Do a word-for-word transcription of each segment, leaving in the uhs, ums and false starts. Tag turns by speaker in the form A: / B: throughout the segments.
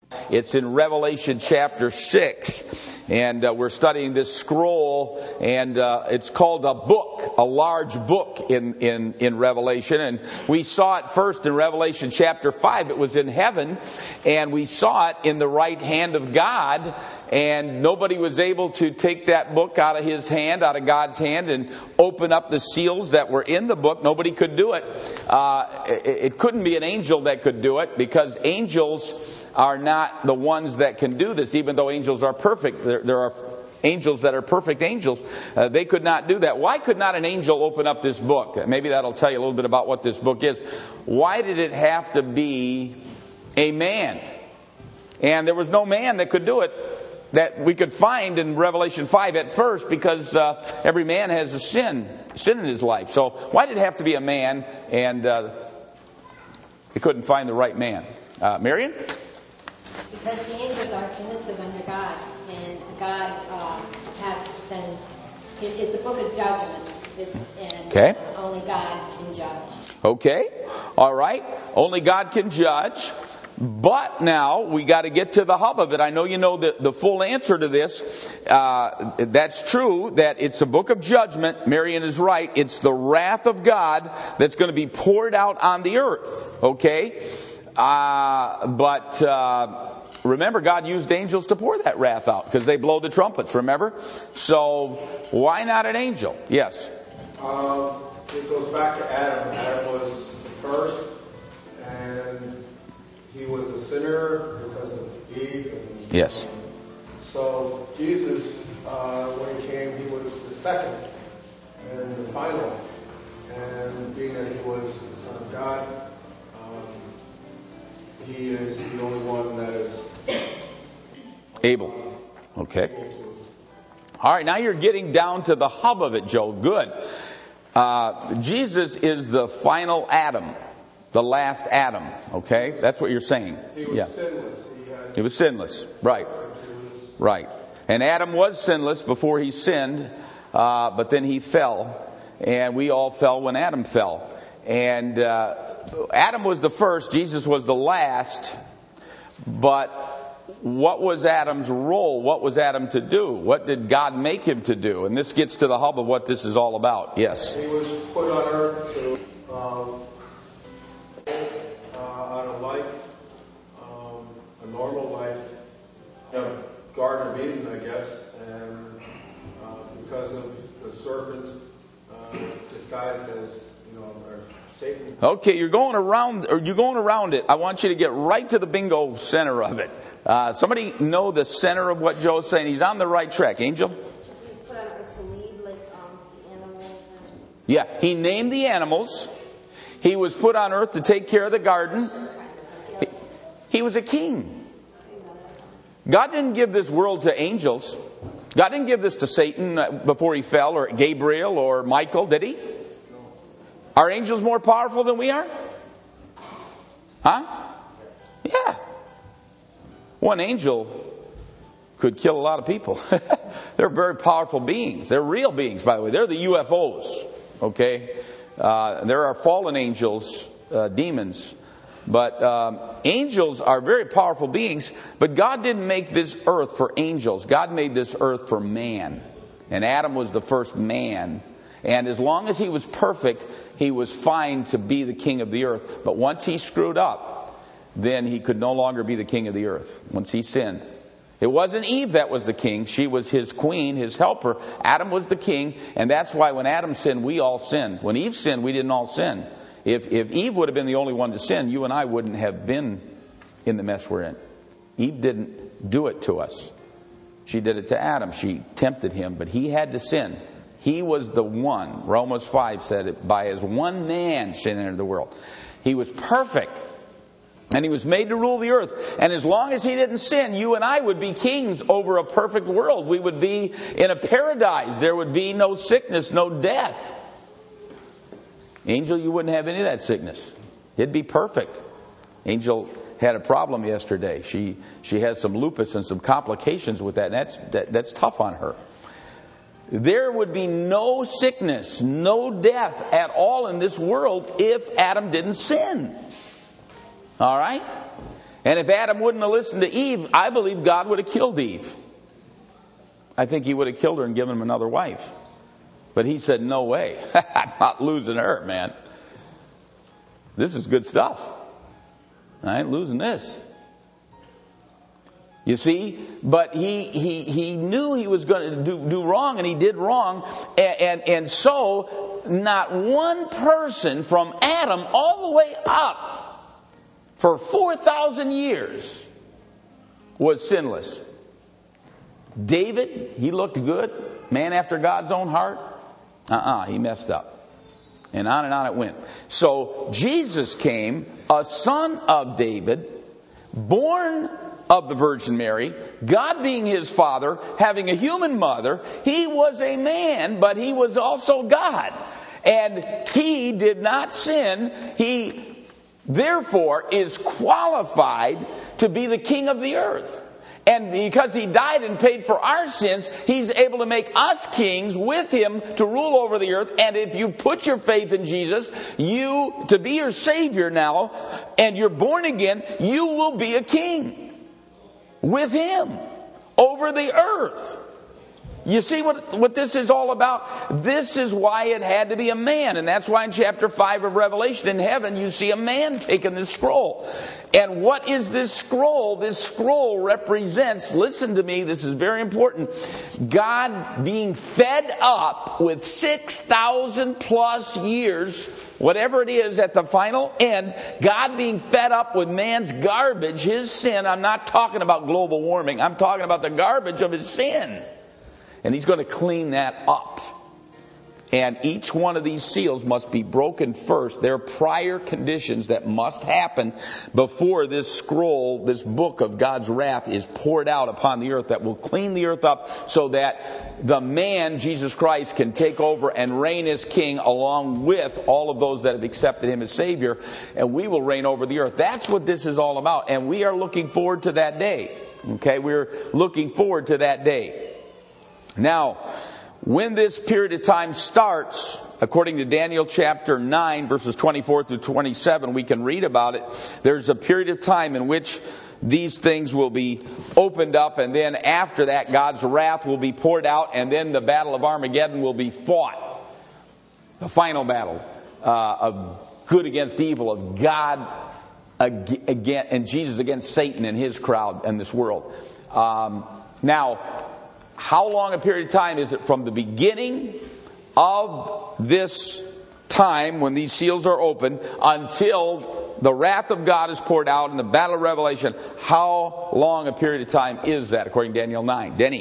A: It's in Revelation chapter six, and uh, we're studying this scroll, and uh, it's called a book, a large book in, in, in Revelation. And we saw it first in Revelation chapter five. It was in heaven, and we saw it in the right hand of God, and nobody was able to take that book out of his hand, out of God's hand, and open up the seals that were in the book. Nobody could do it. Uh, it, it couldn't be an angel that could do it, because angels are not the ones that can do this, even though angels are perfect. There, there are angels that are perfect angels. Uh, they could not do that. Why could not an angel open up this book? Maybe that'll tell you a little bit about what this book is. Why did it have to be a man? And there was no man that could do it that we could find in Revelation five at first, because uh, every man has a sin, sin in his life. So why did it have to be a man? And uh, they couldn't find the right man. Uh, Marion?
B: Because the angels are submissive under God, and God uh, has to send. It, it's a book of judgment, it's, and
A: okay.
B: Only God can judge.
A: Okay, all right. Only God can judge. But now we got to get to the hub of it. I know you know the, the full answer to this. Uh, that's true, that it's a book of judgment. Marion is right. It's the wrath of God that's going to be poured out on the earth. Okay? Uh, but uh, remember, God used angels to pour that wrath out, because they blow the trumpets, remember? So why not an angel? Yes?
C: Uh, it goes back to Adam. Adam was the first, and he was a sinner because of Eve. And,
A: yes.
C: Um, so Jesus, uh, when he came, he was the second and the final. And being that he was the Son of God, he is the only one that is
A: able. Okay. All right, now you're getting down to the hub of it, Joe. Good. Uh, Jesus is the final Adam, the last Adam. Okay, that's what you're saying.
C: He was
A: yeah.
C: sinless. He, had,
A: he was sinless. Right. Right. And Adam was sinless before he sinned, uh, but then he fell, and we all fell when Adam fell. And uh, Adam was the first, Jesus was the last, but what was Adam's role? What was Adam to do? What did God make him to do? And this gets to the hub of what this is all about. Yes?
C: He was put on earth to um, uh, on a life, um, a normal life, in a Garden of Eden, I guess, and uh, because of the serpent uh, disguised as, you know, or Satan.
A: Okay, you're going around, or you're going around it. I want you to get right to the bingo center of it. Uh, somebody know the center of what Joe's saying. He's on the right track. Angel?
D: He's put on earth to lead, like um, the animals. And...
A: Yeah, he named the animals. He was put on earth to take care of the garden. He, he was a king. God didn't give this world to angels. God didn't give this to Satan before he fell, or Gabriel or Michael, did he? Are angels more powerful than we are? Huh? Yeah. One angel could kill a lot of people. They're very powerful beings. They're real beings, by the way. They're the U F Os. Okay? Uh, there are fallen angels, uh, demons. But um, angels are very powerful beings. But God didn't make this earth for angels. God made this earth for man. And Adam was the first man. And as long as he was perfect, he was fine to be the king of the earth. But once he screwed up, then he could no longer be the king of the earth. Once he sinned. It wasn't Eve that was the king. She was his queen, his helper. Adam was the king. And that's why when Adam sinned, we all sinned. When Eve sinned, we didn't all sin. If, if Eve would have been the only one to sin, you and I wouldn't have been in the mess we're in. Eve didn't do it to us. She did it to Adam. She tempted him, but he had to sin. He was the one. Romans five said it. By as one man sin entered the world. He was perfect. And he was made to rule the earth. And as long as he didn't sin, you and I would be kings over a perfect world. We would be in a paradise. There would be no sickness, no death. Angel, you wouldn't have any of that sickness. It'd be perfect. Angel had a problem yesterday. She she has some lupus and some complications with that. And that's that, that's tough on her. There would be no sickness, no death at all in this world if Adam didn't sin. All right? And if Adam wouldn't have listened to Eve, I believe God would have killed Eve. I think he would have killed her and given him another wife. But he said, no way. I'm not losing her, man. This is good stuff. I ain't losing this. You see, but he he he knew he was going to do, do wrong, and he did wrong. And, and, and so not one person from Adam all the way up for four thousand years was sinless. David, he looked good. Man after God's own heart. Uh-uh, he messed up. And on and on it went. So Jesus came, a son of David, born of the Virgin Mary, God being his father, having a human mother. He was a man, but he was also God. And he did not sin. He, therefore, is qualified to be the king of the earth. And because he died and paid for our sins, he's able to make us kings with him to rule over the earth. And if you put your faith in Jesus, you, to be your Savior now, and you're born again, you will be a king with him over the earth. You see what, what this is all about? This is why it had to be a man. And that's why in chapter five of Revelation in heaven you see a man taking this scroll. And what is this scroll? This scroll represents, listen to me, this is very important, God being fed up with six thousand plus years, whatever it is at the final end, God being fed up with man's garbage, his sin. I'm not talking about global warming. I'm talking about the garbage of his sin. And he's going to clean that up. And each one of these seals must be broken first. There are prior conditions that must happen before this scroll, this book of God's wrath, is poured out upon the earth that will clean the earth up so that the man, Jesus Christ, can take over and reign as king along with all of those that have accepted him as Savior. And we will reign over the earth. That's what this is all about. And we are looking forward to that day. Okay, we're looking forward to that day. Now, when this period of time starts, according to Daniel chapter nine, verses twenty-four through twenty-seven, we can read about it. There's a period of time in which these things will be opened up, and then after that, God's wrath will be poured out, and then the battle of Armageddon will be fought. The final battle uh, of good against evil, of God against, and Jesus against Satan and his crowd and this world. Um, now, how long a period of time is it from the beginning of this time when these seals are opened until the wrath of God is poured out in the battle of Revelation? How long a period of time is that according to Daniel nine? Denny?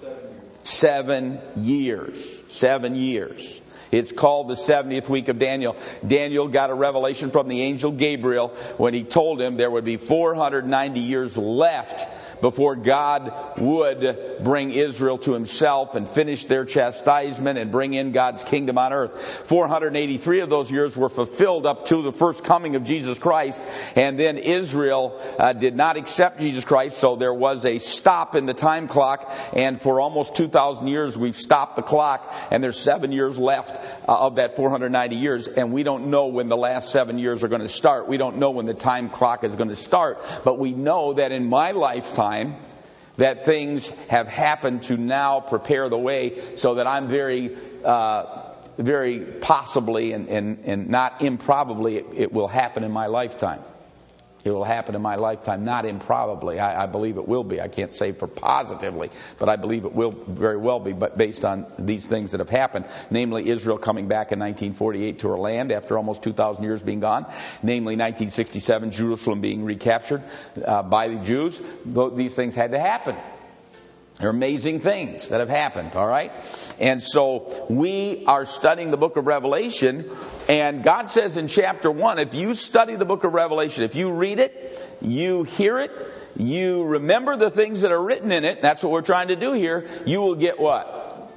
A: Seven years. Seven years. It's called the seventieth week of Daniel. Daniel got a revelation from the angel Gabriel when he told him there would be four hundred ninety years left before God would bring Israel to himself and finish their chastisement and bring in God's kingdom on earth. four hundred eighty-three of those years were fulfilled up to the first coming of Jesus Christ. And then Israel uh, did not accept Jesus Christ, so there was a stop in the time clock. And for almost two thousand years, we've stopped the clock, and there's seven years left Uh, of that four hundred ninety years, and we don't know when the last seven years are going to start. We don't know when the time clock is going to start, but we know that in my lifetime that things have happened to now prepare the way so that I'm very, uh, very possibly and, and, and not improbably it, it will happen in my lifetime. It will happen in my lifetime, not improbably. I, I believe it will be. I can't say for positively, but I believe it will very well be, but based on these things that have happened, namely Israel coming back in nineteen forty-eight to her land after almost two thousand years being gone, namely nineteen sixty-seven, Jerusalem being recaptured uh, by the Jews. These things had to happen. They're amazing things that have happened, all right? And so we are studying the book of Revelation, and God says in chapter one, if you study the book of Revelation, if you read it, you hear it, you remember the things that are written in it, that's what we're trying to do here, you will get what?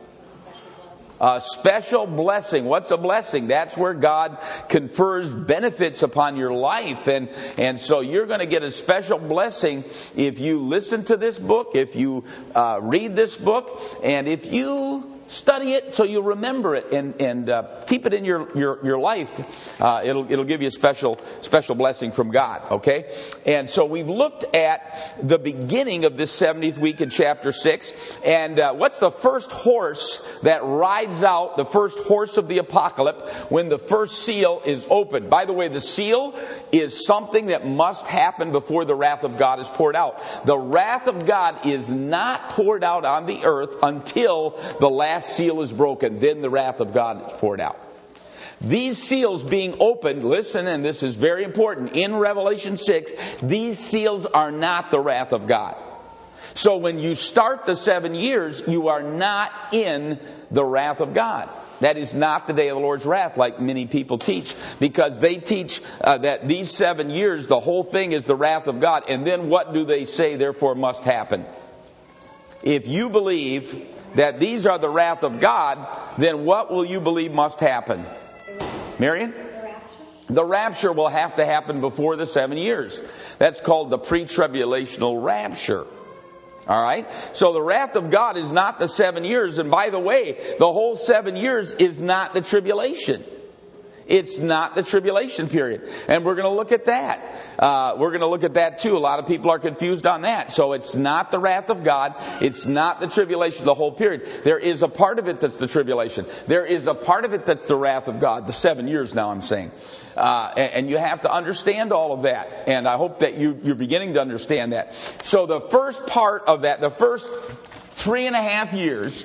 A: A special blessing. What's a blessing? That's where God confers benefits upon your life. And, and so you're going to get a special blessing if you listen to this book, if you uh, read this book, and if you Study it so you'll remember it and, and uh, keep it in your, your, your life. Uh, it'll, it'll give you a special, special blessing from God, okay? And so we've looked at the beginning of this seventieth week in chapter six. And uh, what's the first horse that rides out, the first horse of the apocalypse, when the first seal is opened? By the way, the seal is something that must happen before the wrath of God is poured out. The wrath of God is not poured out on the earth until the last seal is broken. Then the wrath of God is poured out. These seals being opened, listen, and this is very important, in Revelation six, these seals are not the wrath of God. So when you start the seven years, you are not in the wrath of God. That is not the day of the Lord's wrath like many people teach, because they teach uh, that these seven years, the whole thing is the wrath of God. And then what do they say therefore must happen? If you believe that these are the wrath of God, then what will you believe must happen? Marion?
B: The rapture.
A: The rapture will have to happen before the seven years. That's called the pre-tribulational rapture. All right? So the wrath of God is not the seven years. And by the way, the whole seven years is not the tribulation. It's not the tribulation period. And we're going to look at that. Uh, we're going to look at that too. A lot of people are confused on that. So it's not the wrath of God. It's not the tribulation, the whole period. There is a part of it that's the tribulation. There is a part of it that's the wrath of God. The seven years now, I'm saying. Uh, and, and you have to understand all of that. And I hope that you, you're beginning to understand that. So the first part of that, the first three and a half years,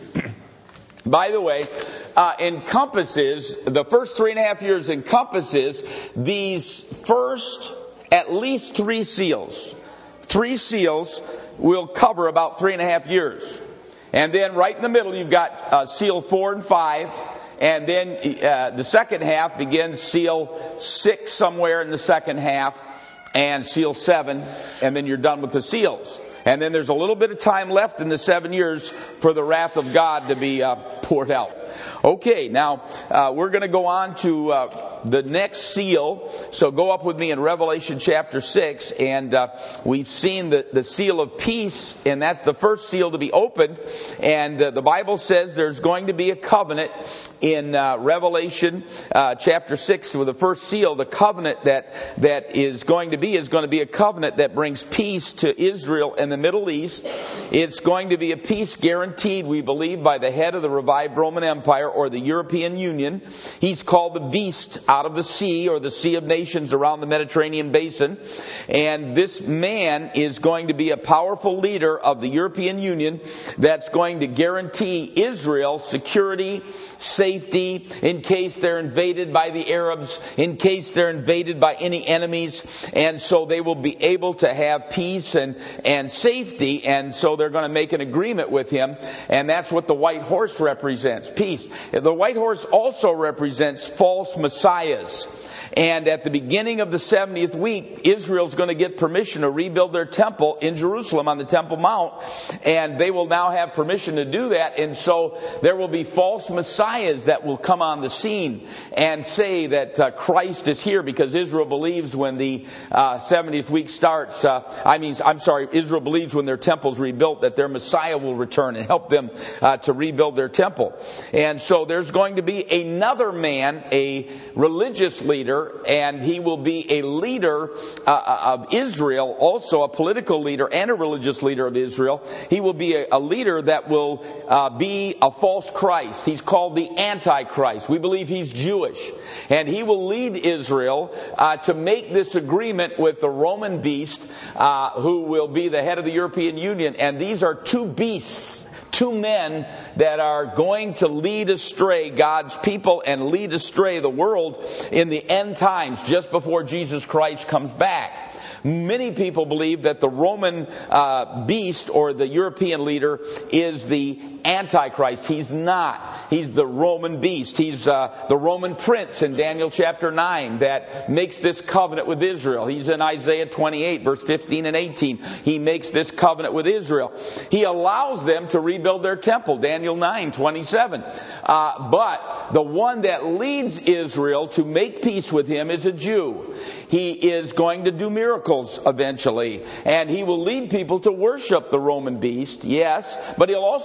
A: by the way, uh, encompasses, the first three and a half years encompasses these first at least three seals. Three seals will cover about three and a half years. And then right in the middle you've got uh, seal four and five. And then uh, the second half begins seal six somewhere in the second half. And seal seven. And then you're done with the seals. And then there's a little bit of time left in the seven years for the wrath of God to be uh, poured out. Okay, now uh, we're going to go on to uh, the next seal. So go up with me in Revelation chapter six. And uh, we've seen the, the seal of peace. And that's the first seal to be opened. And uh, the Bible says there's going to be a covenant in uh, Revelation uh, chapter six with the first seal. The covenant that, that is going to be is going to be a covenant that brings peace to Israel and the Middle East. It's going to be a peace guaranteed, we believe, by the head of the revived Roman Empire or the European Union. He's called the beast out of the sea, or the Sea of Nations around the Mediterranean basin. And this man is going to be a powerful leader of the European Union that's going to guarantee Israel security, safety, in case they're invaded by the Arabs, in case they're invaded by any enemies. And so they will be able to have peace and, and safety. And so they're going to make an agreement with him. And that's what the white horse represents, peace. The white horse also represents false messiahs. And at the beginning of the seventieth week, Israel's going to get permission to rebuild their temple in Jerusalem on the Temple Mount. And they will now have permission to do that. And so there will be false messiahs that will come on the scene and say that uh, Christ is here, because Israel believes when the uh, seventieth week starts, uh, I mean, I'm sorry, Israel believes when their temple's rebuilt that their Messiah will return and help them uh, to rebuild their temple. And so there's going to be another man, a religious leader, and he will be a leader uh, of Israel, also a political leader and a religious leader of Israel. He will be a, a leader that will uh, be a false Christ. He's called the Antichrist. We believe he's Jewish. And he will lead Israel uh, to make this agreement with the Roman beast, uh, who will be the head of the European Union. And these are two beasts. Two men that are going to lead astray God's people and lead astray the world in the end times, just before Jesus Christ comes back. Many people believe that the Roman uh, beast, or the European leader, is the Antichrist. He's not. He's the Roman beast. He's uh, the Roman prince in Daniel chapter nine that makes this covenant with Israel. He's in Isaiah twenty-eight, verse fifteen and eighteen. He makes this covenant with Israel. He allows them to rebuild their temple, Daniel nine, twenty-seven. Uh, but the one that leads Israel to make peace with him is a Jew. He is going to do miracles eventually. And he will lead people to worship the Roman beast, yes, but he'll also lead the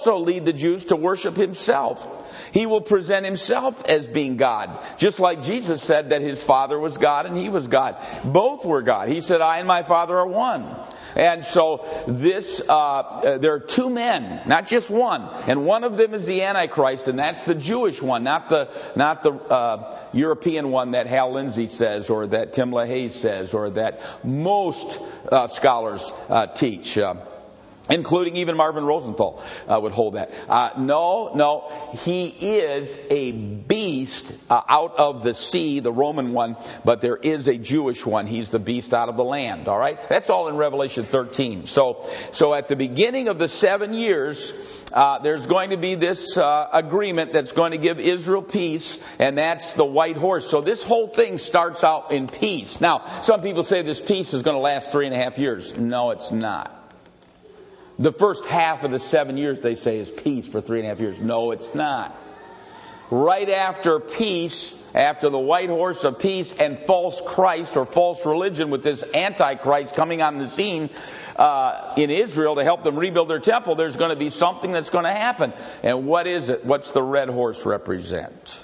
A: the Jews to worship himself. He will present himself as being God. Just like Jesus said that his Father was God and he was God. Both were God. He said, I and my Father are one. And so this, uh, there are two men, not just one. And one of them is the Antichrist, and that's the Jewish one, not the, not the, uh, European one that Hal Lindsey says, or that Tim LaHaye says, or that most, uh, scholars, uh, teach. Uh, Including even Marvin Rosenthal uh, would hold that. Uh, no, no, he is a beast uh, out of the sea, the Roman one, but there is a Jewish one. He's the beast out of the land, all right? That's all in Revelation thirteen. So, so at the beginning of the seven years, uh, there's going to be this uh, agreement that's going to give Israel peace, and that's the white horse. So this whole thing starts out in peace. Now, some people say this peace is going to last three and a half years. No, it's not. The first half of the seven years, they say, is peace for three and a half years. No, it's not. Right after peace, after the white horse of peace and false Christ or false religion with this Antichrist coming on the scene uh, in Israel to help them rebuild their temple, there's going to be something that's going to happen. And what is it? What's the red horse represent?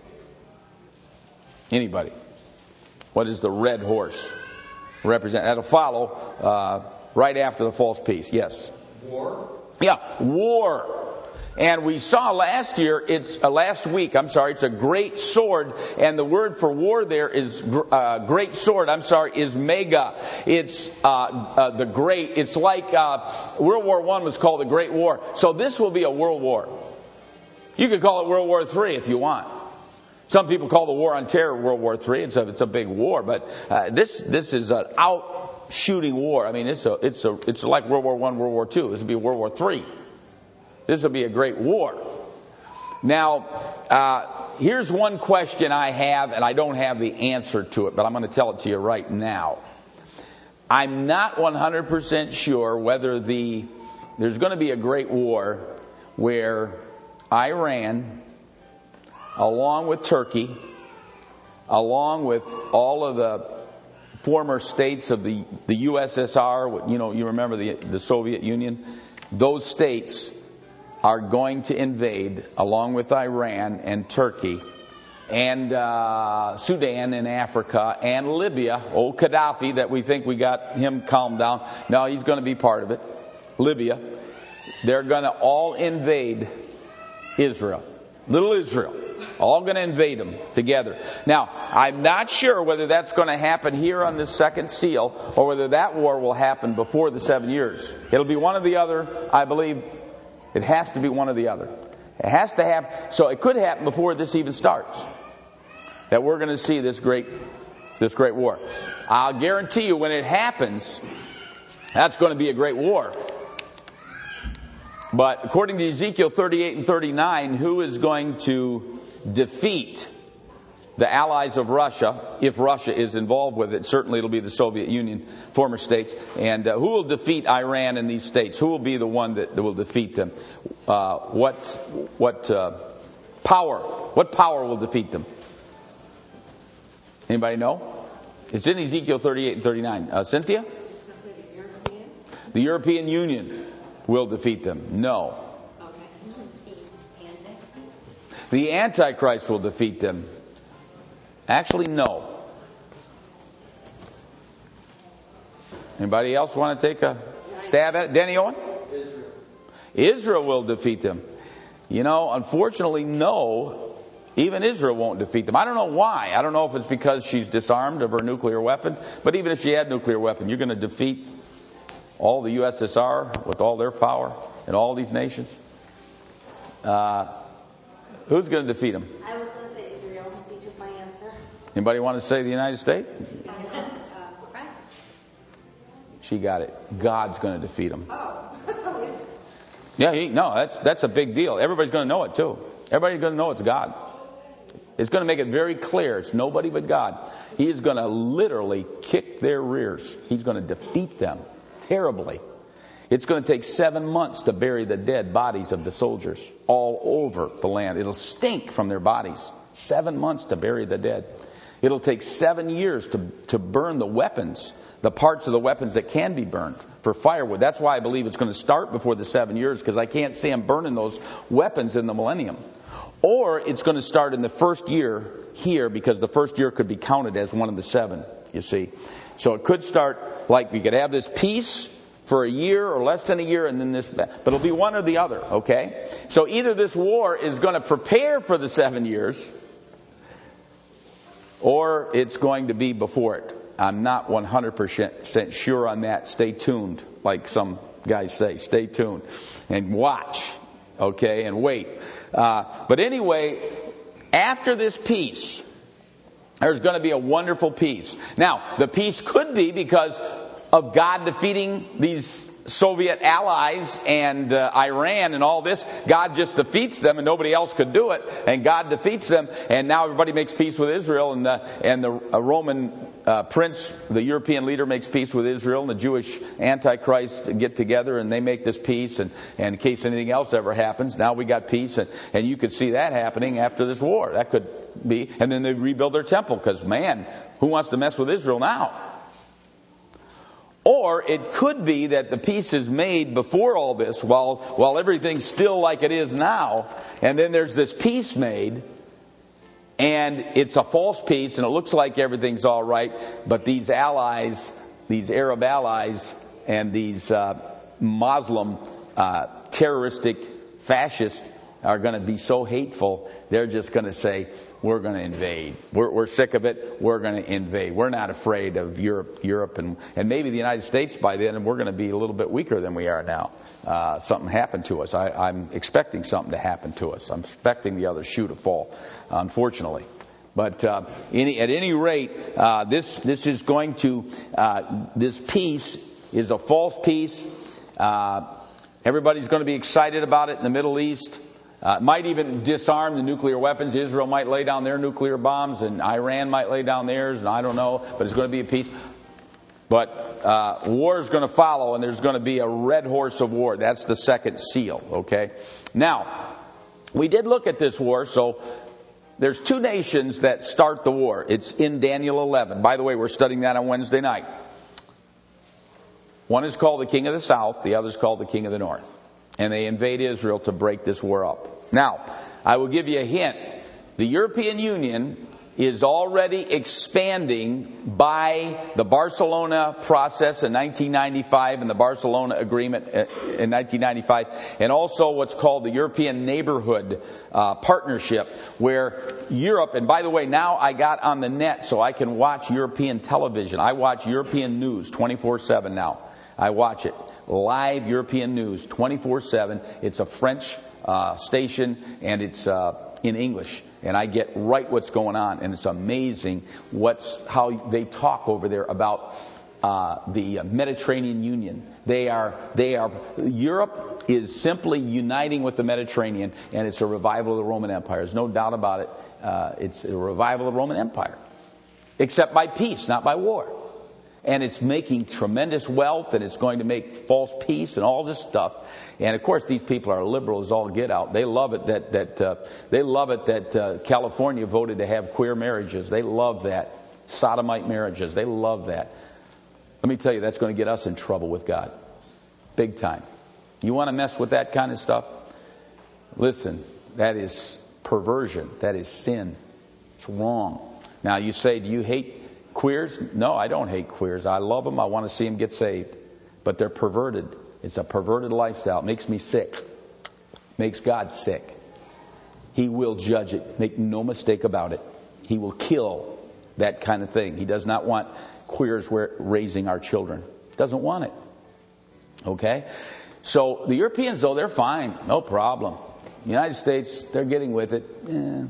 A: Anybody? What does the red horse represent? That'll follow uh, right after the false peace. Yes.
C: War?
A: Yeah, war. And we saw last year, it's uh, last week, I'm sorry, it's a great sword. And the word for war there is uh, great sword, I'm sorry, is mega. It's uh, uh, the great. It's like uh, World War One was called the Great War. So this will be a world war. You could call it World War Three if you want. Some people call the War on Terror World War Three. It's a, it's a big war. But uh, this this is an out... shooting war. I mean, it's a, it's a, it's like World War One, World War Two. This will be World War Three. This will be a great war. Now, uh, here's one question I have, and I don't have the answer to it, but I'm going to tell it to you right now. I'm not one hundred percent sure whether the there's going to be a great war where Iran, along with Turkey, along with all of the former states of the, the U S S R, you know, you remember the, the Soviet Union, those states are going to invade, along with Iran and Turkey and uh, Sudan in Africa and Libya, old Gaddafi that we think we got him calmed down. No, he's going to be part of it. Libya. They're going to all invade Israel. Little Israel. All going to invade them together. Now, I'm not sure whether that's going to happen here on this second seal or whether that war will happen before the seven years. It'll be one or the other, I believe. It has to be one or the other. It has to happen. So it could happen before this even starts. That we're going to see this great, this great war. I'll guarantee you when it happens, that's going to be a great war. But according to Ezekiel thirty-eight and thirty-nine, who is going to defeat the allies of Russia, if Russia is involved with it? Certainly it'll be the Soviet Union, former states. And uh, who will defeat Iran and these states? Who will be the one that, that will defeat them? Uh, what what uh, power? What power will defeat them? Anybody know? It's in Ezekiel thirty-eight and thirty-nine. Uh, Cynthia? The European Union will defeat them. No. The Antichrist will defeat them. Actually, no. Anybody else want to take a stab at it? Danny Owen? Israel. Israel will defeat them. You know, unfortunately, no. Even Israel won't defeat them. I don't know why. I don't know if it's because she's disarmed of her nuclear weapon. But even if she had a nuclear weapon, you're going to defeat all the U S S R with all their power and all these nations. Uh, who's going to defeat them?
D: I was going to say Israel. You took my answer.
A: Anybody want to say the United States? She got it. God's going to defeat them.
D: Oh.
A: Yeah, he, no, that's that's a big deal. Everybody's going to know it too. Everybody's going to know it's God. It's going to make it very clear it's nobody but God. He is going to literally kick their rears. He's going to defeat them terribly. It's going to take seven months to bury the dead bodies of the soldiers all over the land. It'll stink from their bodies. Seven months to bury the dead. It'll take seven years to, to burn the weapons the parts of the weapons that can be burned for firewood. That's why I believe it's going to start before the seven years, because I can't see them burning those weapons in the millennium. Or it's going to start in the first year here, because the first year could be counted as one of the seven, you see. So it could start like we could have this peace for a year or less than a year, and then this, but it'll be one or the other, okay? So either this war is going to prepare for the seven years, or it's going to be before it. I'm not one hundred percent sure on that. Stay tuned, like some guys say. Stay tuned and watch, okay, and wait. Uh, but anyway, after this peace, there's going to be a wonderful peace. Now, the peace could be because of God defeating these Soviet allies and uh, Iran and all this. God just defeats them and nobody else could do it. And God defeats them. And now everybody makes peace with Israel. And the, and the uh, Roman uh, prince, the European leader, makes peace with Israel. And the Jewish Antichrist get together and they make this peace. And, and in case anything else ever happens, now we got peace. And, and you could see that happening after this war. That could be. And then they rebuild their temple, because, man, who wants to mess with Israel now? Or it could be that the peace is made before all this, while while everything's still like it is now, and then there's this peace made, and it's a false peace, and it looks like everything's all right, but these allies, these Arab allies, and these uh, Muslim uh, terroristic fascists are going to be so hateful, they're just going to say, we're going to invade. We're, we're sick of it. We're going to invade. We're not afraid of Europe, Europe, and, and maybe the United States by then, and we're going to be a little bit weaker than we are now. Uh, something happened to us. I, I'm expecting something to happen to us. I'm expecting the other shoe to fall, unfortunately. But uh, any, at any rate, uh, this this is going to uh, this peace is a false peace. Uh, everybody's going to be excited about it in the Middle East. Uh, might even disarm the nuclear weapons. Israel might lay down their nuclear bombs, and Iran might lay down theirs, and I don't know, but it's going to be a peace. But uh, war is going to follow, and there's going to be a red horse of war. That's the second seal, okay? Now, we did look at this war, so there's two nations that start the war. It's in Daniel eleven. By the way, we're studying that on Wednesday night. One is called the King of the South, the other is called the King of the North. And they invade Israel to break this war up. Now, I will give you a hint. The European Union is already expanding by the Barcelona process in nineteen ninety-five and the Barcelona Agreement in nineteen ninety-five, and also what's called the European Neighborhood uh, Partnership, where Europe, and by the way, now I got on the net so I can watch European television. I watch European news twenty-four seven now. I watch it. Live European news twenty-four seven. It's a French uh, station, and it's uh, in English, and I get right what's going on, and it's amazing what's how they talk over there about uh, the Mediterranean Union. They are they are Europe is simply uniting with the Mediterranean, and it's a revival of the Roman Empire. There's no doubt about it. Uh, it's a revival of the Roman Empire, except by peace, not by war. And it's making tremendous wealth, and it's going to make false peace and all this stuff. And of course, these people are liberal as all get out. They love it that that uh, they love it that uh, California voted to have queer marriages. They love that. Sodomite marriages. They love that. Let me tell you, that's going to get us in trouble with God, big time. You want to mess with that kind of stuff? Listen, that is perversion. That is sin. It's wrong. Now you say, do you hate queers? No, I don't hate queers. I love them. I want to see them get saved. But they're perverted. It's a perverted lifestyle. It makes me sick. Makes God sick. He will judge it. Make no mistake about it. He will kill that kind of thing. He does not want queers raising our children. Doesn't want it. Okay? So the Europeans, though, they're fine. No problem. The United States, they're getting with it. Eh.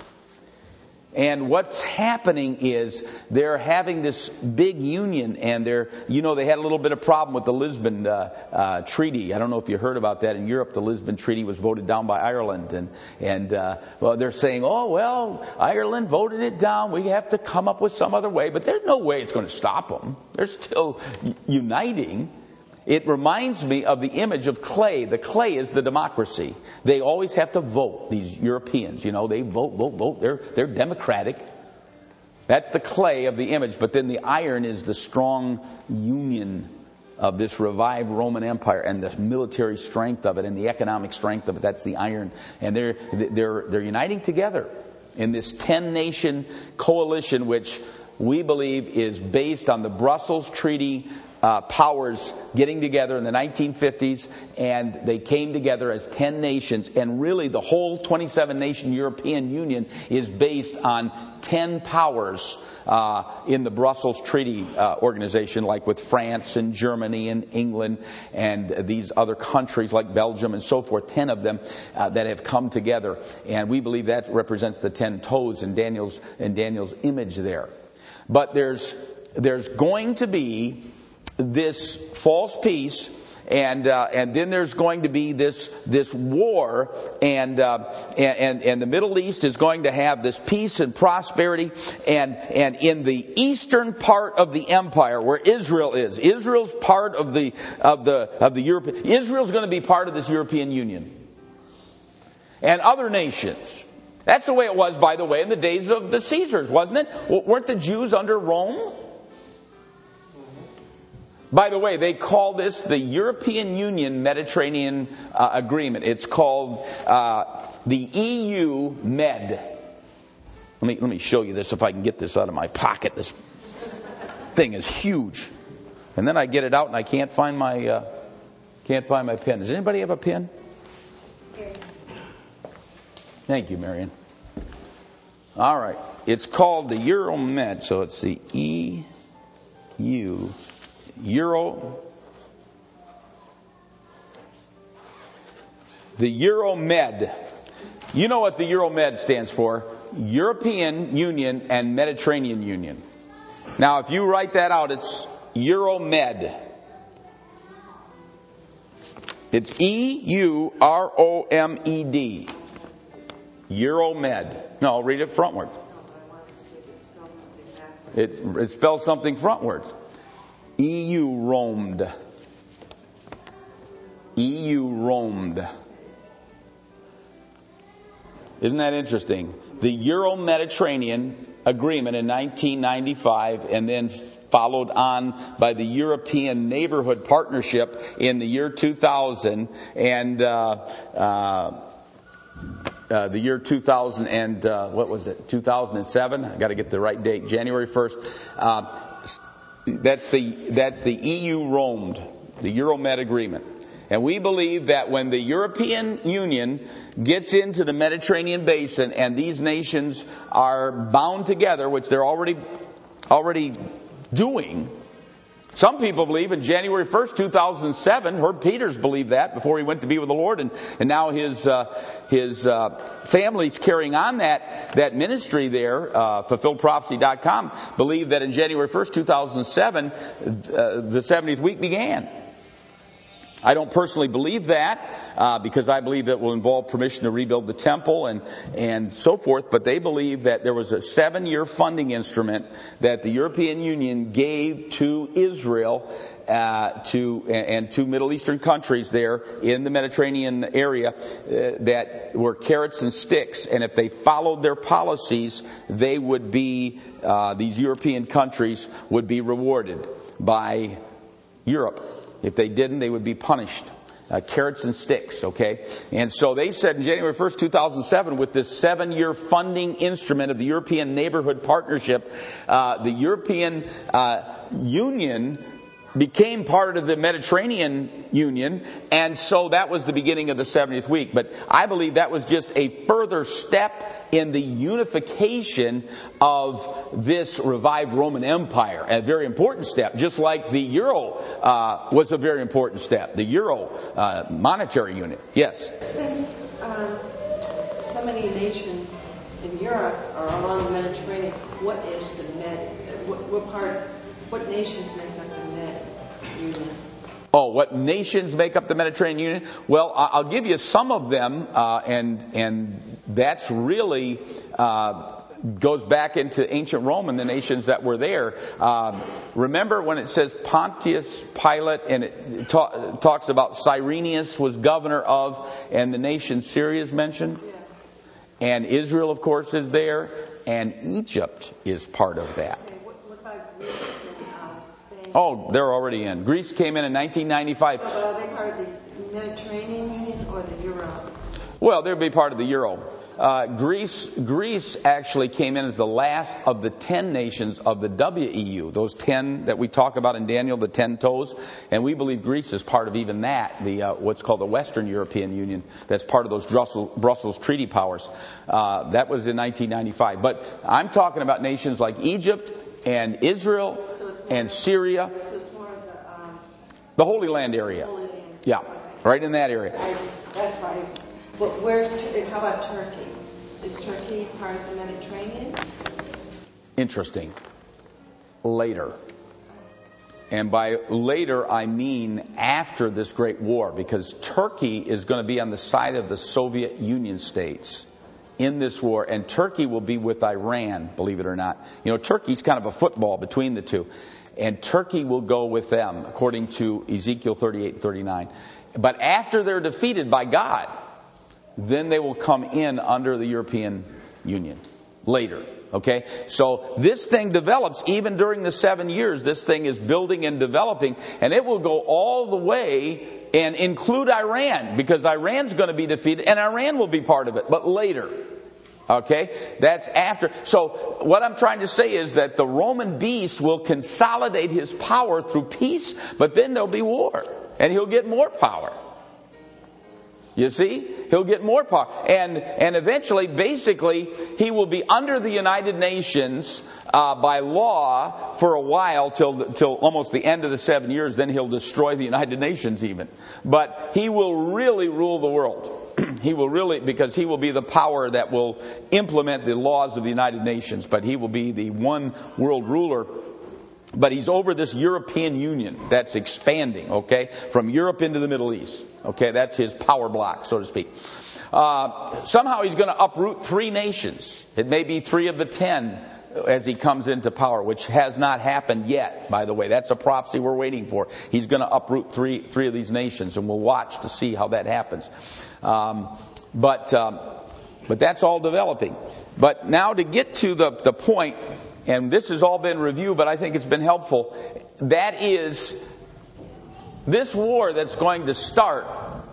A: And what's happening is they're having this big union, and they're, you know, they had a little bit of problem with the Lisbon uh, uh, Treaty. I don't know if you heard about that. In Europe, the Lisbon Treaty was voted down by Ireland, and and uh, well, they're saying, oh well, Ireland voted it down. We have to come up with some other way, but there's no way it's going to stop them. They're still uniting. It reminds me of the image of clay. The clay is the democracy. They always have to vote, these Europeans. You know, they vote, vote, vote. They're, they're democratic. That's the clay of the image. But then the iron is the strong union of this revived Roman Empire and the military strength of it and the economic strength of it. That's the iron. And they're, they're, they're uniting together in this ten-nation coalition, which we believe is based on the Brussels Treaty uh, powers getting together in the nineteen fifties, and they came together as ten nations. And really the whole twenty-seven nation European Union is based on ten powers uh, in the Brussels Treaty uh, organization, like with France and Germany and England and these other countries like Belgium and so forth, ten of them uh, that have come together. And we believe that represents the ten toes in Daniel's, in Daniel's image there. But there's, there's going to be this false peace, and uh, and then there's going to be this this war, and, uh, and and the Middle East is going to have this peace and prosperity, and and in the eastern part of the empire where Israel is, Israel's part of the of the of the Europe. Israel's going to be part of this European Union, and other nations. That's the way it was, by the way, in the days of the Caesars, wasn't it? Weren't the Jews under Rome? By the way, they call this the European Union Mediterranean uh, Agreement. It's called uh, the E U Med. Let me let me show you this if I can get this out of my pocket. This thing is huge, and then I get it out and I can't find my uh, can't find my pen. Does anybody have a pen? Thank you, Marion. All right, it's called the Euromed, so it's the E U. Euro, the Euromed. You know what the Euromed stands for? European Union and Mediterranean Union. Now, if you write that out, it's Euromed. It's E U R O M E D. Euromed. No, read it frontward. It, it spells something frontwards. E U roamed. E U roamed. Isn't that interesting? The Euro-Mediterranean Agreement in nineteen ninety-five, and then followed on by the European Neighborhood Partnership in the year two thousand, and uh, uh, uh, the year two thousand and uh, what was it? two thousand seven. I got to get the right date. January first. Uh, That's the that's the E U roamed, the Euromed agreement. And we believe that when the European Union gets into the Mediterranean basin and these nations are bound together, which they're already already doing. Some people believe in January first, two thousand seven, Herb Peters believed that before he went to be with the Lord, and, and now his uh, his uh, family's carrying on that that ministry there. Uh, fulfilled prophecy dot com believed that in January first, two thousand seven, uh, the seventieth week began. I don't personally believe that uh, because I believe it will involve permission to rebuild the temple and and so forth. But they believe that there was a seven-year funding instrument that the European Union gave to Israel uh, to and to Middle Eastern countries there in the Mediterranean area uh, that were carrots and sticks. And if they followed their policies, they would be uh, these European countries would be rewarded by Europe. If they didn't, they would be punished. Uh, carrots and sticks, okay? And so they said in January first, two thousand seven, with this seven-year funding instrument of the European Neighborhood Partnership, uh, the European uh, Union became part of the Mediterranean Union, and so that was the beginning of the seventieth week. But I believe that was just a further step in the unification of this revived Roman Empire, a very important step, just like the euro uh, was a very important step, the euro uh, monetary unit. Yes?
D: Since um, so many nations in Europe are along the Mediterranean, what is the Med? What, what part, what nations make up the Med Union?
A: Oh, what nations make up the Mediterranean Union? Well, I'll give you some of them, uh, and and that's really uh, goes back into ancient Rome and the nations that were there. Uh, remember when it says Pontius Pilate, and it ta- talks about Cyrenius was governor of, and the nation Syria is mentioned?
D: Yeah.
A: And Israel, of course, is there. And Egypt is part of that.
D: Okay, what, what about Greece and uh, Spain?
A: Oh, they're already in. Greece came in in nineteen ninety-five.
D: No, but are they part of the Mediterranean Union or the Euro?
A: Well, they'll be part of the Euro. Uh, Greece, Greece actually came in as the last of the ten nations of the W E U, those ten that we talk about in Daniel, the ten toes, and we believe Greece is part of even that, the uh, what's called the Western European Union, that's part of those Brussels, Brussels Treaty powers. Uh, that was in nineteen ninety-five. But I'm talking about nations like Egypt and Israel
D: So
A: and Syria,
D: So it's more of the um,
A: the Holy Land area.
D: Holy Land.
A: Yeah, right in that area.
D: I, that's right. But where's Tur- how about Turkey? Is Turkey part of the Mediterranean?
A: Interesting. Later. And by later, I mean after this great war, because Turkey is going to be on the side of the Soviet Union states in this war, and Turkey will be with Iran, believe it or not. You know, Turkey's kind of a football between the two, and Turkey will go with them, according to Ezekiel thirty-eight and thirty-nine. But after they're defeated by God, then they will come in under the European Union later. Okay? So this thing develops even during the seven years. This thing is building and developing, and it will go all the way and include Iran, because Iran's going to be defeated and Iran will be part of it, but later. Okay? That's after. So what I'm trying to say is that the Roman beast will consolidate his power through peace, but then there'll be war, and he'll get more power. You see? He'll get more power. And and eventually, basically, he will be under the United Nations uh, by law for a while till till almost the end of the seven years. Then he'll destroy the United Nations even. But he will really rule the world. He will really, because he will be the power that will implement the laws of the United Nations. But he will be the one world ruler. But he's over this European Union that's expanding, okay, from Europe into the Middle East. Okay, that's his power block, so to speak. Uh, somehow he's going to uproot three nations. It may be three of the ten as he comes into power, which has not happened yet, by the way. That's a prophecy we're waiting for. He's going to uproot three three of these nations, and we'll watch to see how that happens. Um, but um, but that's all developing. But now to get to the, the point, and this has all been reviewed, but I think it's been helpful, that is this war that's going to start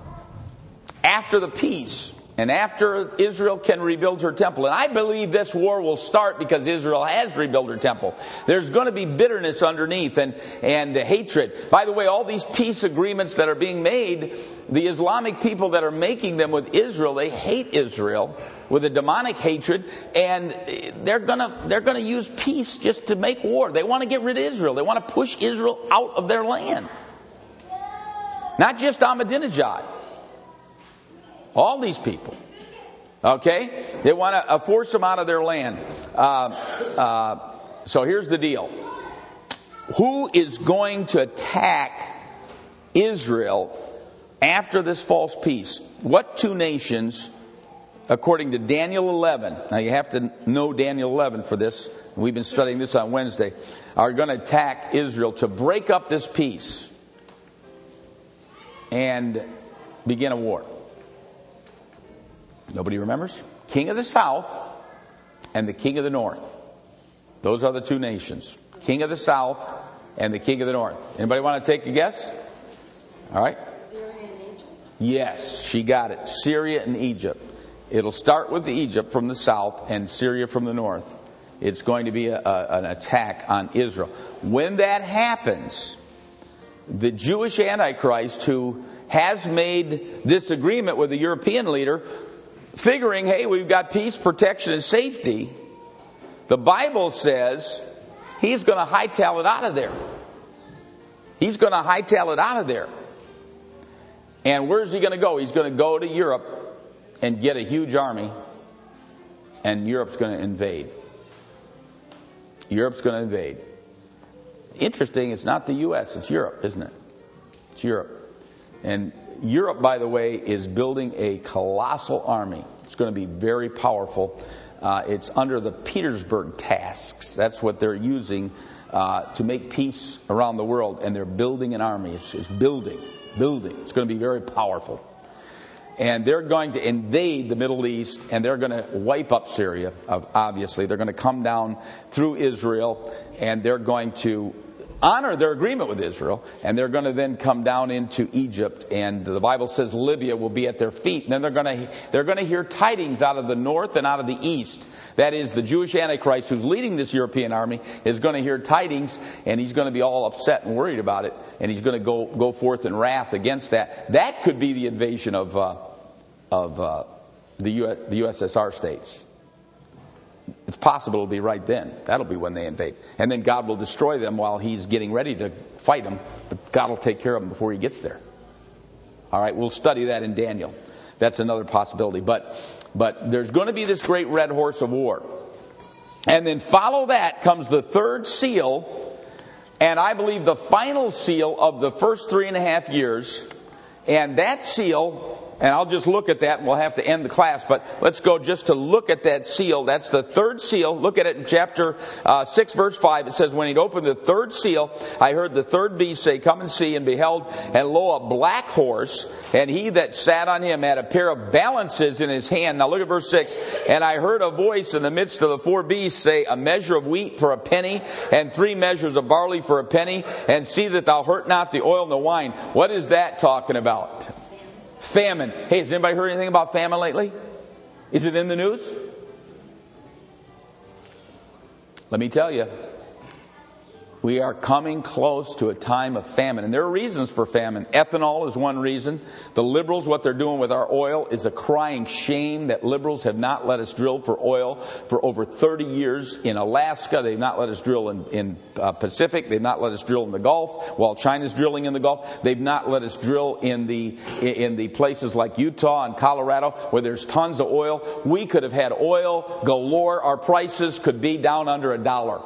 A: after the peace and after Israel can rebuild her temple. And I believe this war will start because Israel has rebuilt her temple. There's going to be bitterness underneath and, and hatred. By the way, all these peace agreements that are being made, the Islamic people that are making them with Israel, they hate Israel with a demonic hatred, and they're gonna they're gonna use peace just to make war. They want to get rid of Israel. They want to push Israel out of their land. Not just Ahmadinejad. All these people. Okay? They want to uh, force them out of their land. Uh, uh, so here's the deal. Who is going to attack Israel after this false peace? What two nations, according to Daniel eleven, now you have to know Daniel eleven for this, we've been studying this on Wednesday, are going to attack Israel to break up this peace and begin a war? Nobody remembers? King of the South and the King of the North. Those are the two nations. King of the South and the King of the North. Anybody want to take a guess? All right.
D: Syria and Egypt?
A: Yes, she got it. Syria and Egypt. It'll start with Egypt from the south and Syria from the north. It's going to be a, a, an attack on Israel. When that happens, the Jewish Antichrist, who has made this agreement with the European leader, figuring, hey, we've got peace, protection, and safety, the Bible says he's going to hightail it out of there. He's going to hightail it out of there. And where's he going to go? He's going to go to Europe and get a huge army, and Europe's going to invade. Europe's going to invade. Interesting, it's not the U S, it's Europe, isn't it? It's Europe. And Europe, by the way, is building a colossal army. It's going to be very powerful. Uh, it's under the Petersburg tasks. That's what they're using uh, to make peace around the world. And they're building an army. It's, it's building, building. It's going to be very powerful. and they're going to invade the Middle East, and they're going to wipe up Syria, obviously. They're going to come down through Israel, and they're going to honor their agreement with Israel, and they're going to then come down into Egypt, and the Bible says Libya will be at their feet, and then they're going to they're going to hear tidings out of the north and out of the east. That is, the Jewish Antichrist who's leading this European army is going to hear tidings, and he's going to be all upset and worried about it, and he's going to go go forth in wrath against that. That could be the invasion of uh, of uh, the, U S, the U S S R states. It's possible it'll be right then. That'll be when they invade. And then God will destroy them while he's getting ready to fight them. But God will take care of them before he gets there. All right, we'll study that in Daniel. That's another possibility. But but there's going to be this great red horse of war. And then follow that comes the third seal. And I believe the final seal of the first three and a half years. And that seal... And I'll just look at that, and we'll have to end the class. But let's go just to look at that seal. That's the third seal. Look at it in chapter uh, six, verse five. It says, when he'd opened the third seal, I heard the third beast say, come and see. And beheld, and lo, a black horse. And he that sat on him had a pair of balances in his hand. Now look at verse six. And I heard a voice in the midst of the four beasts say, a measure of wheat for a penny, and three measures of barley for a penny. And see that thou hurt not the oil and the wine. What is that talking about? Famine. Hey, has anybody heard anything about famine lately? Is it in the news? Let me tell you, we are coming close to a time of famine. And there are reasons for famine. Ethanol is one reason. The liberals, what they're doing with our oil is a crying shame that liberals have not let us drill for oil for over thirty years in Alaska. They've not let us drill in, in uh, Pacific. They've not let us drill in the Gulf while China's drilling in the Gulf. They've not let us drill in the in the places like Utah and Colorado where there's tons of oil. We could have had oil galore. Our prices could be down under a dollar.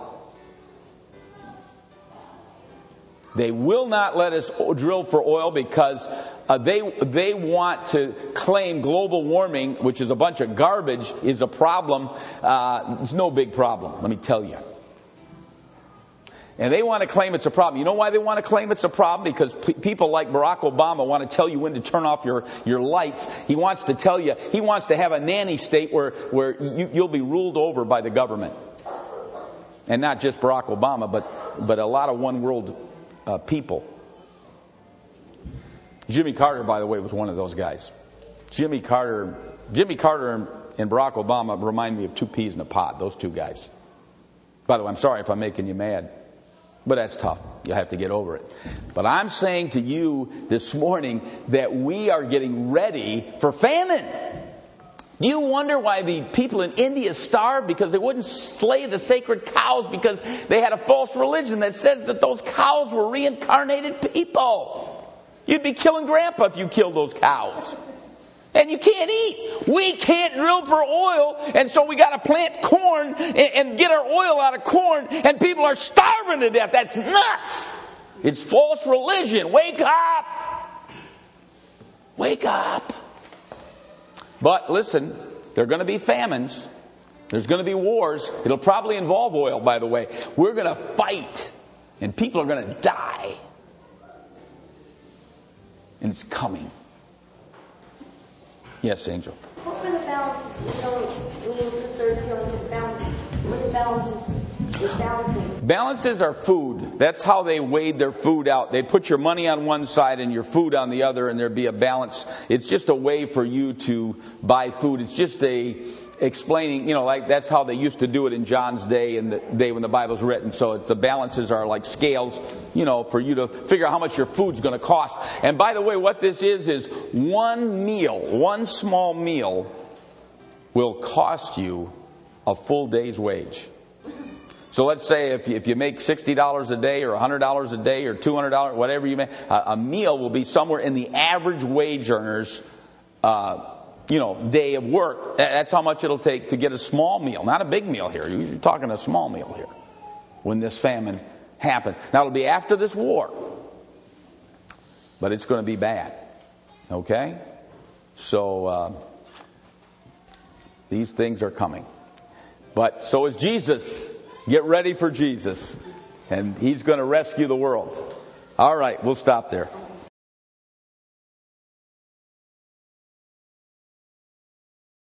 A: They will not let us drill for oil because uh, they they want to claim global warming, which is a bunch of garbage, is a problem. Uh, it's no big problem, let me tell you. And they want to claim it's a problem. You know why they want to claim it's a problem? Because p- people like Barack Obama want to tell you when to turn off your, your lights. He wants to tell you, he wants to have a nanny state where, where you, you'll be ruled over by the government. And not just Barack Obama, but, but a lot of one world Uh, people. Jimmy Carter, by the way, was one of those guys. Jimmy Carter, Jimmy Carter and, and Barack Obama remind me of two peas in a pod. Those two guys. By the way, I'm sorry if I'm making you mad, but that's tough. You have to get over it. But I'm saying to you this morning that we are getting ready for famine. Do you wonder why the people in India starved? Because they wouldn't slay the sacred cows because they had a false religion that says that those cows were reincarnated people. You'd be killing Grandpa if you killed those cows. And you can't eat. We can't drill for oil, and so we got to plant corn and, and get our oil out of corn, and people are starving to death. That's nuts. It's false religion. Wake up. Wake up. But listen, there are going to be famines. There's going to be wars. It'll probably involve oil, by the way. We're going to fight, and people are going to die. And it's coming. Yes, Angel.
E: What were the balances? You know, when you look at the third seal, look at the balances. What are the balances? Balancing.
A: Balances are food. That's how they weighed their food out. They put your money on one side and your food on the other, and there'd be a balance. It's just a way for you to buy food. It's just a explaining, you know, like that's how they used to do it in John's day and the day when the Bible's written. So it's the balances are like scales, you know, for you to figure out how much your food's going to cost. And by the way, what this is is one meal, one small meal will cost you a full day's wage. So let's say if you, if you make sixty dollars a day or one hundred dollars a day or two hundred dollars, whatever you make, a, a meal will be somewhere in the average wage earner's, uh, you know, day of work. That's how much it'll take to get a small meal. Not a big meal here. You're talking a small meal here when this famine happened. Now it'll be after this war, but it's going to be bad. Okay? So uh, these things are coming. But so is Jesus. Get ready for Jesus. And he's going to rescue the world. All right, we'll stop there.